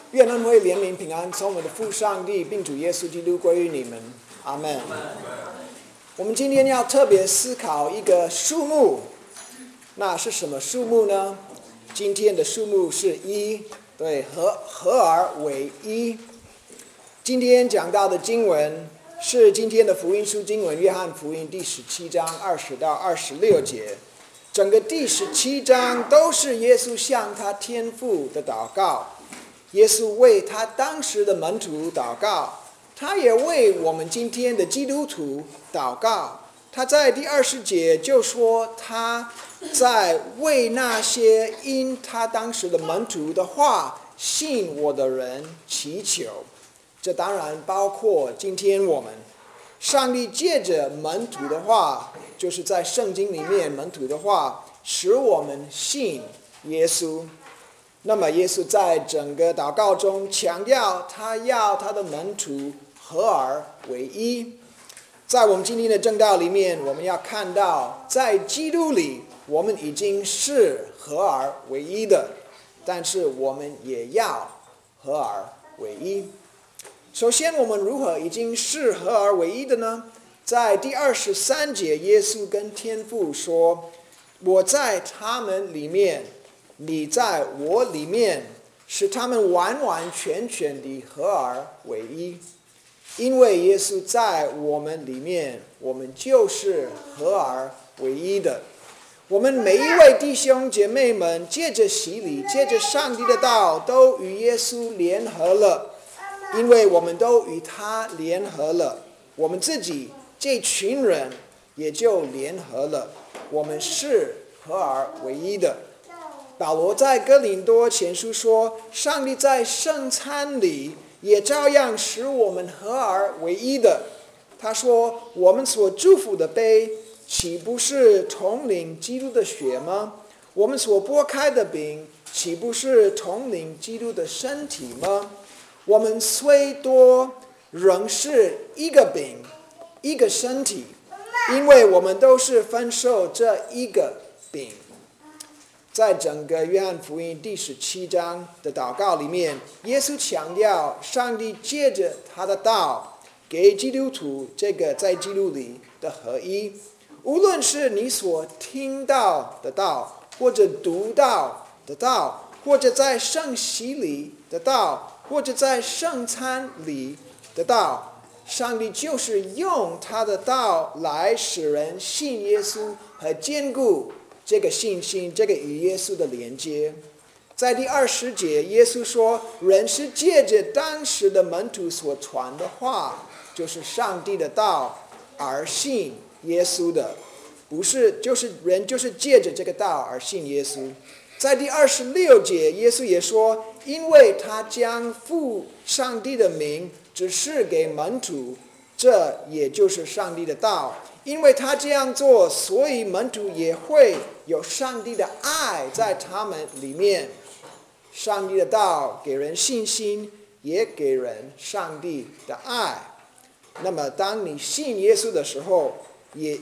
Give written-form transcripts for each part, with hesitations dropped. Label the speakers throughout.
Speaker 1: 愿恩惠怜悯平安从我们的父上帝并主耶稣基督归于你们，阿们。我们今天要特别思考一个数目，那是什么数目呢？今天的数目是一，对，合而为一。今天讲到的经文是今天的福音书经文，约翰福音第17章20到26节。整个第17章都是耶稣向他天父的祷告。耶稣为他当时的门徒祷告，他也为我们今天的基督徒祷告。他在第20节就说他在为那些因他当时的门徒的话信我的人祈求。这当然包括今天我们。上帝借着门徒的话，就是在圣经里面门徒的话，使我们信耶稣。那么耶稣在整个祷告中强调，他要他的门徒合而为一。在我们今天的正道里面，我们要看到，在基督里，我们已经是合而为一的，但是我们也要合而为一。首先，我们如何已经是合而为一的呢？在第23节，耶稣跟天父说：“我在他们里面，你在我里面，使他们完完全全地合而为一。”因为耶稣在我们里面，我们就是合而为一的。我们每一位弟兄姐妹们，借着洗礼，借着上帝的道，都与耶稣联合了。因为我们都与他联合了，我们自己这群人也就联合了，我们是合而为一的。保罗在哥林多前书说，上帝在圣餐里也照样使我们合而为一的。他说，我们所祝福的杯，岂不是统领基督的血吗？我们所拨开的饼，岂不是统领基督的身体吗？我们虽多，仍是一个饼，一个身体，因为我们都是分受这一个饼。在整个约翰福音第17章的祷告里面，耶稣强调上帝借着他的道给基督徒这个在基督里的合一。无论是你所听到的道，或者读到的道，或者在圣洗里的道，或者在圣餐里的道，上帝就是用他的道来使人信耶稣和坚固这个信心，这个与耶稣的连接。在第20节，耶稣说，人是借着当时的门徒所传的话，就是上帝的道而信耶稣的，不是人就是借着这个道而信耶稣。在第26节，耶稣也说，因为他将父上帝的名指示给门徒，这也就是上帝的道。因为他这样做，所以门徒也会有上帝的爱在他们里面。上帝的道给人信心，也给人上帝的爱。那么当你信耶稣的时候，也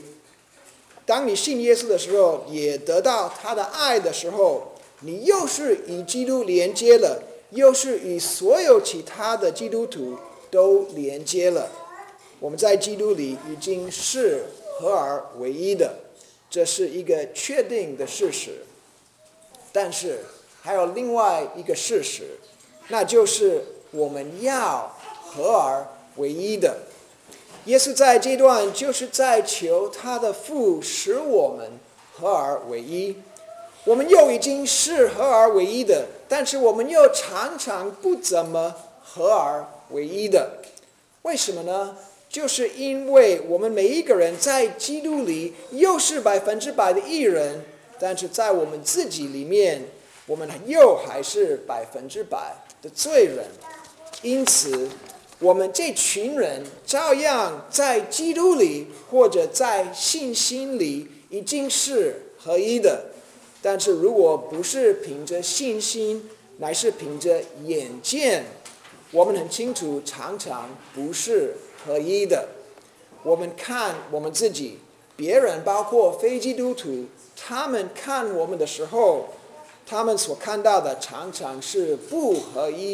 Speaker 1: 得到他的爱的时候，你又是与基督连接了，又是与所有其他的基督徒都连接了。我们在基督里已经是合而为一的，这是一个确定的事实。但是还有另外一个事实，那就是我们要合而为一的。耶稣在这段就是在求他的父使我们合而为一。我们又已经是合而为一的，但是我们又常常不怎么合而为一的。为什么呢？就是因为我们每一个人在基督里又是100%的义人，但是在我们自己里面，我们又还是100%的罪人。因此我们这群人照样在基督里或者在信心里已经是合一的，但是如果不是凭着信心，乃是凭着眼见，我们很清楚常常不是合一的。我们看我们自己，别人包括非基督徒，他们看我们的时候，他们所看到的常常是不合一，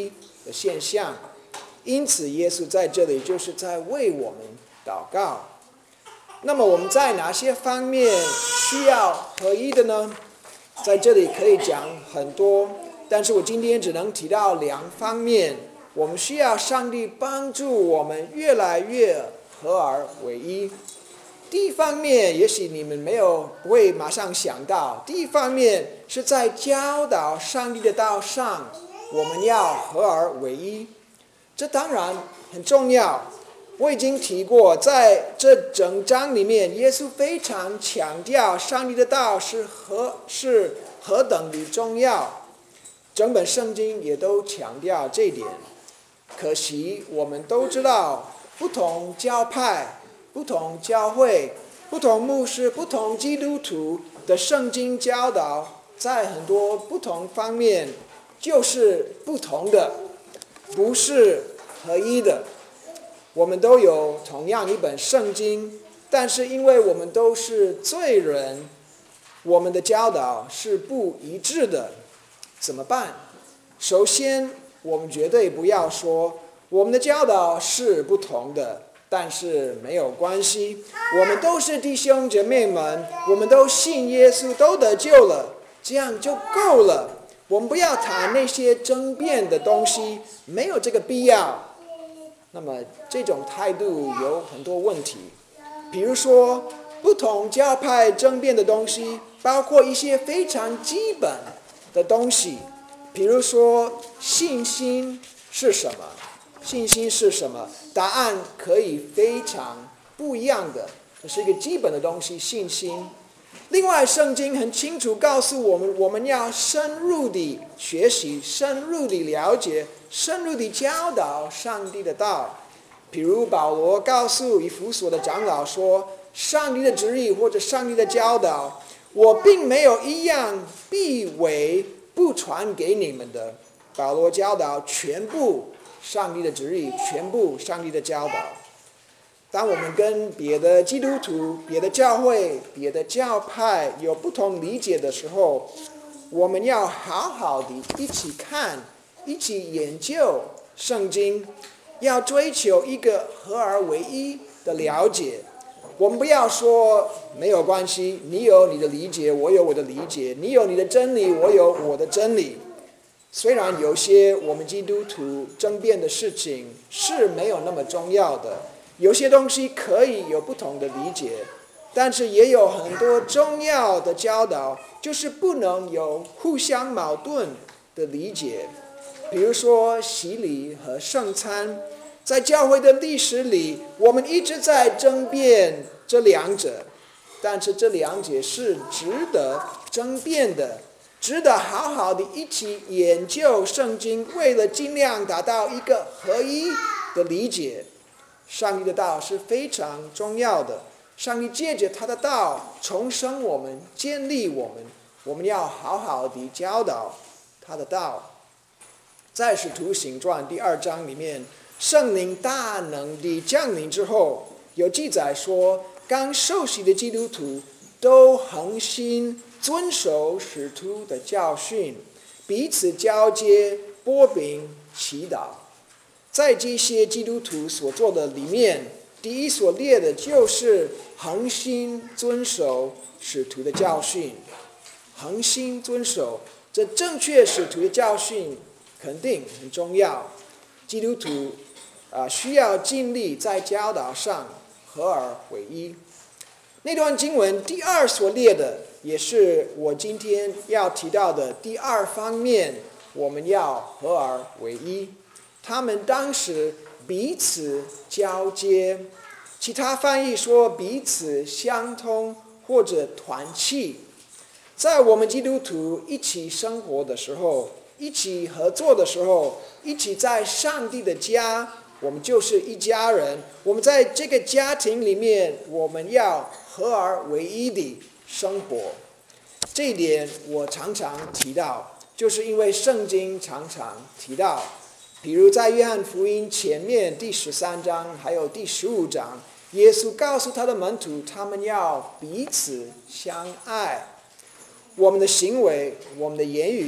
Speaker 1: 的现象。因此耶稣在这里就是在为我们祷告。那么我们在哪些方面需要合一的呢？在这里可以讲很多，但是我今天只能提到2方面，我们需要上帝帮助我们越来越合而为一。第一方面，也许你们不会马上想到，第一方面是在教导上帝的道上，我们要合而为一。这当然很重要。我已经提过，在这整章里面，耶稣非常强调上帝的道是何等的重要，整本圣经也都强调这一点。可惜我们都知道，不同教派、不同教会、不同牧师、不同基督徒的圣经教导，在很多不同方面就是不同的，不是合一的。我们都有同样一本圣经，但是因为我们都是罪人，我们的教导是不一致的。怎么办？首先，我们绝对不要说我们的教导是不同的，但是没有关系，我们都是弟兄姐妹们，我们都信耶稣，都得救了，这样就够了。我们不要谈那些争辩的东西，没有这个必要。那么这种态度有很多问题，比如说不同教派争辩的东西，包括一些非常基本的东西，比如说信心是什么？信心是什么？答案可以非常不一样的，这是一个基本的东西，信心。另外，圣经很清楚告诉我们，我们要深入地学习，深入地了解，深入地教导上帝的道。比如保罗告诉以弗所的长老说，上帝的旨意或者上帝的教导，我并没有一样必为不传给你们的。保罗教导全部上帝的旨意，全部上帝的教导。当我们跟别的基督徒、别的教会、别的教派有不同理解的时候，我们要好好的一起看，一起研究圣经，要追求一个合而为一的了解。我们不要说没有关系，你有你的理解，我有我的理解，你有你的真理，我有我的真理。虽然有些我们基督徒争辩的事情是没有那么重要的，有些东西可以有不同的理解，但是也有很多重要的教导，就是不能有互相矛盾的理解。比如说洗礼和圣餐，在教会的历史里，我们一直在争辩这2者，但是这2者是值得争辩的，值得好好的一起研究圣经，为了尽量达到一个合一的理解。上帝的道是非常重要的，上帝借着他的道重生我们，建立我们，我们要好好的教导他的道。在使徒行传第2章里面，圣灵大能地降临之后，有记载说，刚受洗的基督徒都恒心遵守使徒的教训，彼此交接，擘饼祈祷。在这些基督徒所做的里面，第一所列的就是恒心遵守使徒的教训。恒心遵守这正确使徒的教训肯定很重要，基督徒需要尽力在教导上合而为一。那段经文第2所列的，也是我今天要提到的第2方面，我们要合而为一。他们当时彼此交接，其他翻译说彼此相通或者团契。在我们基督徒一起生活的时候，一起合作的时候，一起在上帝的家，我们就是一家人。我们在这个家庭里面，我们要合而为一的生活。这一点我常常提到，就是因为圣经常常提到，比如在约翰福音前面第13章还有第15章，耶稣告诉他的门徒，他们要彼此相爱。我们的行为，我们的言语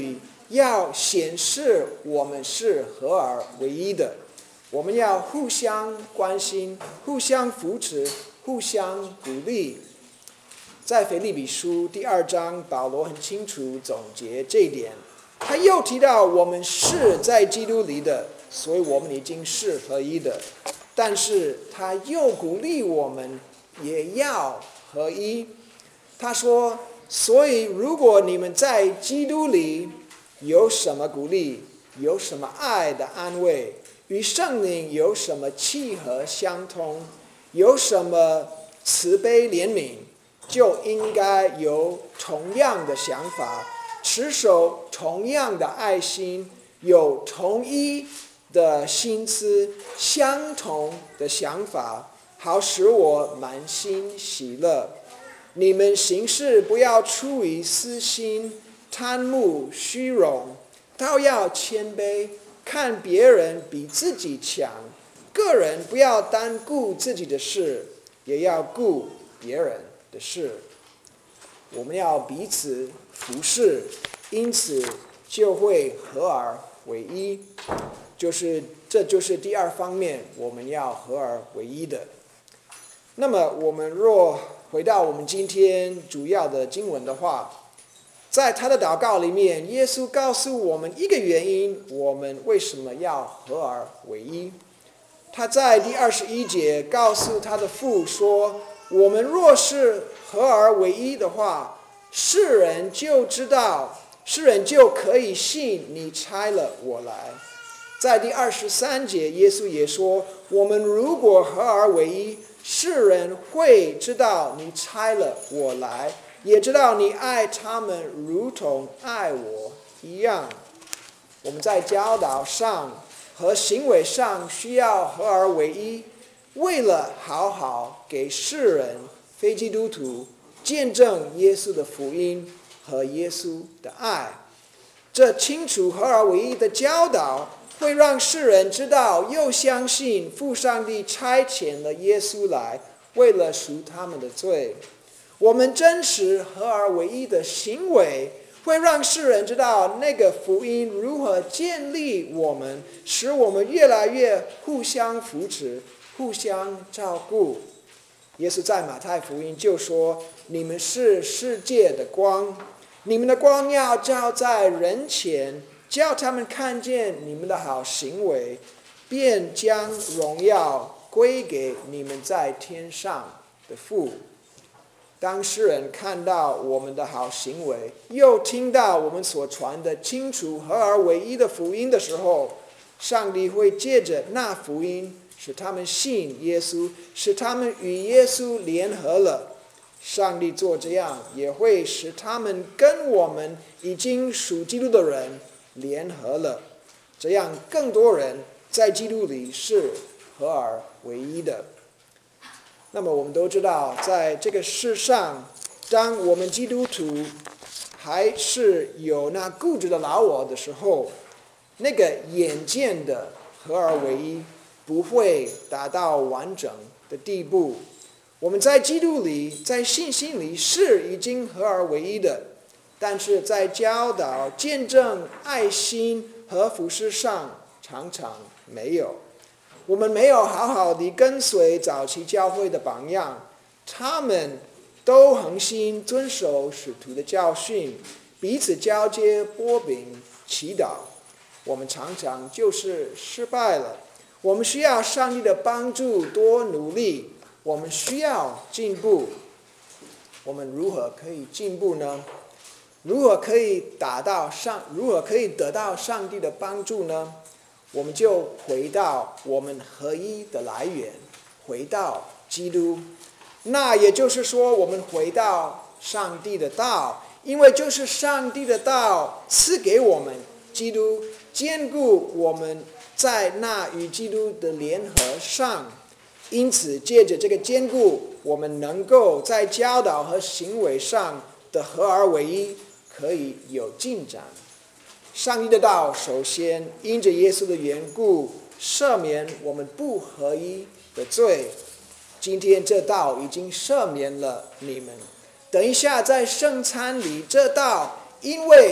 Speaker 1: 要显示我们是合而为一的。我们要互相关心，互相扶持，互相鼓励。在腓立比书第2章，保罗很清楚总结这一点。他又提到我们是在基督里的，所以我们已经是合一的。但是他又鼓励我们也要合一。他说，所以如果你们在基督里有什么鼓励，有什么爱的安慰，与圣灵有什么契合相通，有什么慈悲怜悯，就应该有同样的想法，持守同样的爱心，有同一的心思，相同的想法，好使我满心喜乐。你们行事不要出于私心，贪慕虚荣，倒要谦卑，看别人比自己强。个人不要单顾自己的事，也要顾别人的事。我们要彼此服侍，因此就会合而为一。这就是第2方面，我们要合而为一的。那么我们若回到我们今天主要的经文的话，在他的祷告里面，耶稣告诉我们一个原因，我们为什么要合而为一。他在第21节告诉他的父说，我们若是合而为一的话，世人就可以信你差了我来。在第23节，耶稣也说，我们如果合而为一，世人会知道你差了我来，也知道你爱他们如同爱我一样。我们在教导上和行为上需要合而为一，为了好好给世人非基督徒见证耶稣的福音和耶稣的爱。这清楚合而为一的教导会让世人知道又相信父上帝差遣了耶稣来，为了赎他们的罪。我们真实合而为一的行为会让世人知道那个福音如何建立我们，使我们越来越互相扶持，互相照顾。耶稣在马太福音就说，你们是世界的光，你们的光要照在人前，叫他们看见你们的好行为，便将荣耀归给你们在天上的父。当世人看到我们的好行为，又听到我们所传的清楚合而为一的福音的时候，上帝会借着那福音使他们信耶稣，使他们与耶稣联合了。上帝做这样，也会使他们跟我们已经属基督的人联合了，这样更多人在基督里是合而为一的。那么我们都知道，在这个世上，当我们基督徒还是有那固执的老我的时候，那个眼见的合而为一不会达到完整的地步。我们在基督里，在信心里是已经合而为一的，但是在教导、见证、爱心和服事上常常没有。我们没有好好地跟随早期教会的榜样，他们都恒心遵守使徒的教训，彼此交接擘饼祈祷。我们常常就是失败了。我们需要上帝的帮助，多努力。我们需要进步。我们如何可以进步呢？如何可以得到上帝的帮助呢？我们就回到我们合一的来源，回到基督。那也就是说，我们回到上帝的道，因为就是上帝的道赐给我们基督，坚固我们在那与基督的联合上。因此借着这个坚固，我们能够在教导和行为上的合而为一可以有进展。上帝的道首先因着耶稣的缘故赦免我们不合一的罪。今天这道已经赦免了你们，等一下在圣餐里，这道因为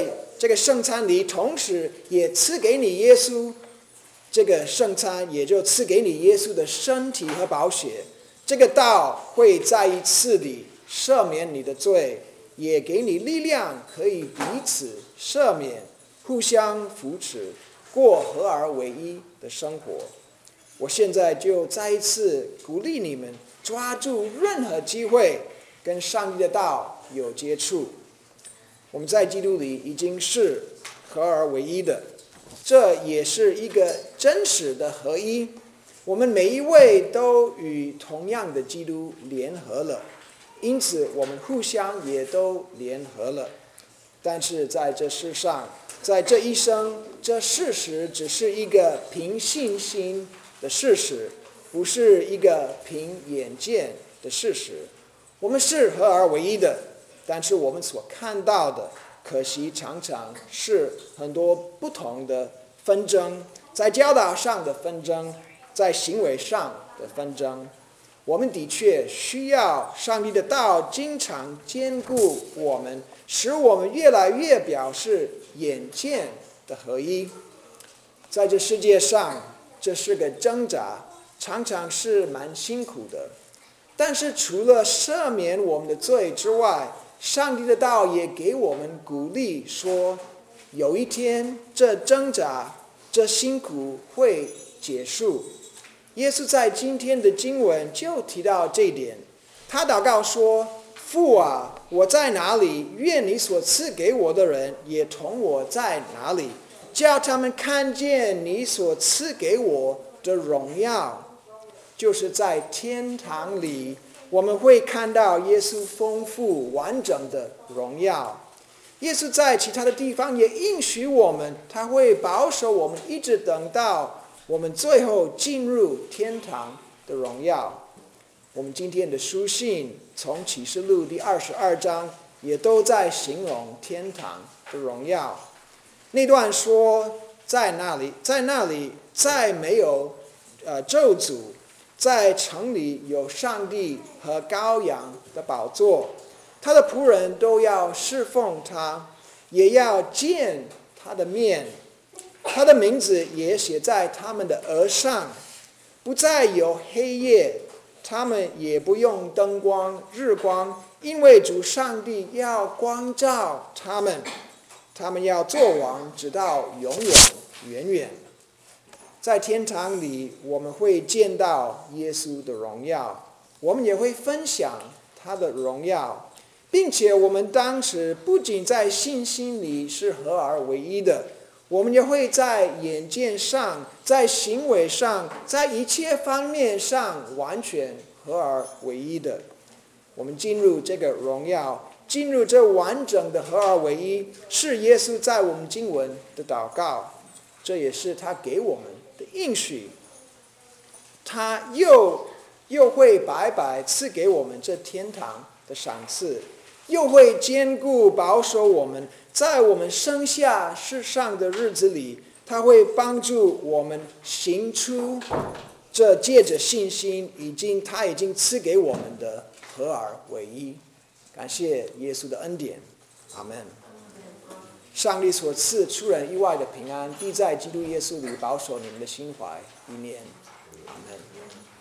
Speaker 1: 这个圣餐里，同时也赐给你耶稣。这个圣餐也就赐给你耶稣的身体和宝血。这个道会再一次地赦免你的罪，也给你力量，可以彼此赦免，互相扶持，过合而为一的生活。我现在就再一次鼓励你们，抓住任何机会跟上帝的道有接触。我们在基督里已经是合而为一的，这也是一个真实的合一。我们每一位都与同样的基督联合了，因此我们互相也都联合了。但是在这世上，在这一生，这事实只是一个凭信心的事实，不是一个凭眼见的事实。我们是合而为一的，但是我们所看到的，可惜常常是很多不同的纷争，在教导上的纷争，在行为上的纷争。我们的确需要上帝的道经常兼顾我们，使我们越来越表示眼见的合一。在这世界上，这是个挣扎，常常是蛮辛苦的。但是除了赦免我们的罪之外，上帝的道也给我们鼓励说，有一天这挣扎、这辛苦会结束。耶稣在今天的经文就提到这一点，他祷告说：父啊，我在哪里，愿你所赐给我的人也同我在哪里，叫他们看见你所赐给我的荣耀。就是在天堂里，我们会看到耶稣丰富完整的荣耀。耶稣在其他的地方也应许我们，他会保守我们，一直等到我们最后进入天堂的荣耀。我们今天的书信从启示录第22章也都在形容天堂的荣耀。那段说，在那里再没有咒诅，在城里有上帝和羔羊的宝座，他的仆人都要侍奉他，也要见他的面，他的名字也写在他们的额上。不再有黑夜，他们也不用灯光日光，因为主上帝要光照他们，他们要做王，直到永永远远。在天堂里，我们会见到耶稣的荣耀，我们也会分享他的荣耀，并且我们当时不仅在信心里是合而为一的，我们也会在眼见上，在行为上，在一切方面上完全合而为一的。我们进入这个荣耀，进入这完整的合而为一，是耶稣在我们经文的祷告，这也是他给我们的应许。他又会白白赐给我们这天堂的赏赐，又会坚固保守我们，在我们生下世上的日子里，他会帮助我们行出这借着信心他已经赐给我们的合而为一。感谢耶稣的恩典，阿们。上帝所赐出人意外的平安，必在基督耶稣里保守你们的心怀意念，阿们。